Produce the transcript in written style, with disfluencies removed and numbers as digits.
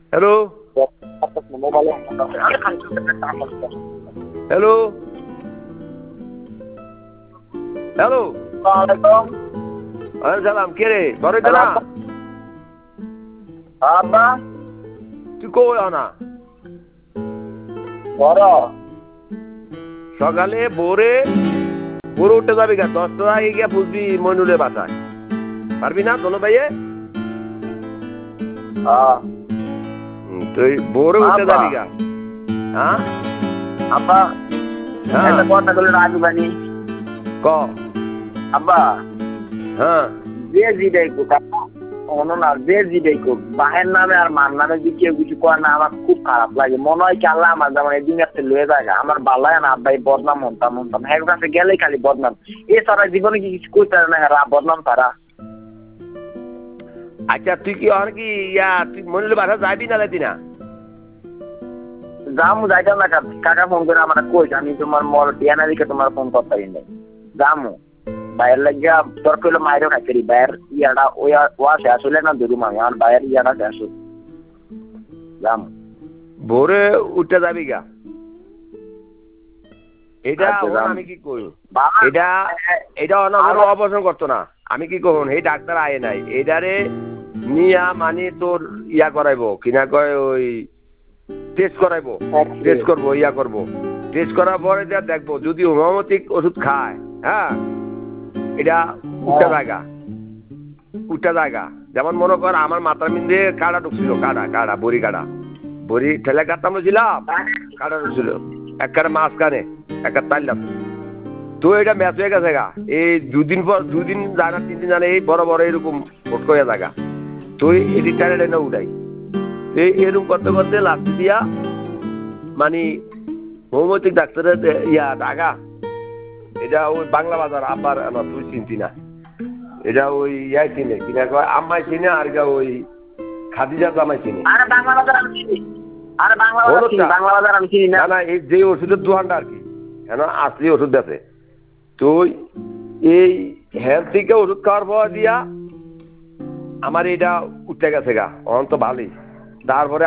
hello hello hello সালাম কে রে ঘরে তো না আব্বা তুই কই না বড় সকালে ভোরে ভোরে উঠে যাবি গা 10টার আগে গিয়া বুঝবি মইনুলের বাসায় পারবি না দোনো ভাইয়ে তুই ভোরে উঠে যাবি গা হ্যাঁ আব্বা হ্যাঁ একটা কথা বলে রাজি বানি ক আব্বা হ্যাঁ যে জিডাই কোক অন্য না যে জিডাই কোক বাহের নামে আর মার নামে যদি কেউ কিছু করে না আমার খুব খারাপ লাগে মনে হয় কি আল্লাহ আমার যেমন এই দুনিয়াতে লয়ে যায় আমার বালায় না আব্বাই বদনাম হতাম হ্যাঁ কাছে গেলেই খালি বদনাম এছাড়া জীবনে কি কিছু করতে পারে না হ্যাঁ বদনাম তারা আচ্ছা তুই কি আর কি ইয়া তুই মইনুলের বাসা যাবি না যাইতি না জামু যাইতাম না কাকা ফোন করে আমার কইস আমি তোমার মর ডিয়ানা দিকে তোমার ফোন করতে পারি নাই জামু বাইরের লাগিয়া তোর কইলো মাইরও খাইতে বাইরের ইয়াটা ওয়া শেষ হলে না ধরুম আমি আমার বাইরের ইয়াটা শেষ হল জামু ভোরে উঠে যাবি গা এটা আচ্ছা, আমি কি কই বাবা, এটা এটা কোনো অপারেশন করতো না আমি কি কখন এই ডাক্তার আয়ে নাই এটারে নিয়া মানে তোর ইয়া করাইবো কিনা কয় ওই টেস্ট করাইবো টেস্ট করবো ইয়া করবো টেস্ট করার পরে যা দেখবো যদি হোমিওপ্যাথিক ওষুধ খায় হ্যাঁ এটা উঠা জায়গা যেমন মনে কর আমার মাথার মধ্যে কাটা ঢুকছিল কাটা বড়ি ঠেলে কাটতাম ছিলাম কাটা ঢুকছিল একটা মাঝখানে একটা তাইলাম তো এটা ম্যাচ হয়ে গেছে গা এই দুদিন যায় না 3 দিন জানে এই বড় বড় এরকম ফট করে জায়গা তো এটি টাইলে না উঠাই এরকম করতে করতে লাস্ট দিয়া মানে হোমিওপ্যাথিক ডাক্তারের ইয়া ঢাকা এটা ওই বাংলা বাজার আব্বার আমার তুই চিনতি না এটা ওই ইয়াই চিনে কিনা কয় আম্মাই চিনে আর ওই খাদিজা জামাই চিনে আরে বাংলা বাজার আমি চিনি আরে বাংলা বাজার আমি চিনি না না এই যে ওষুধের দোকানটা আর কি কেন আসলি ওষুধ আছে তো এই হেলথ থেকে ওষুধ খাওয়ার পর দিয়া আমার এটা উঠে গেছে গা অন্ত ভালোই তারপরে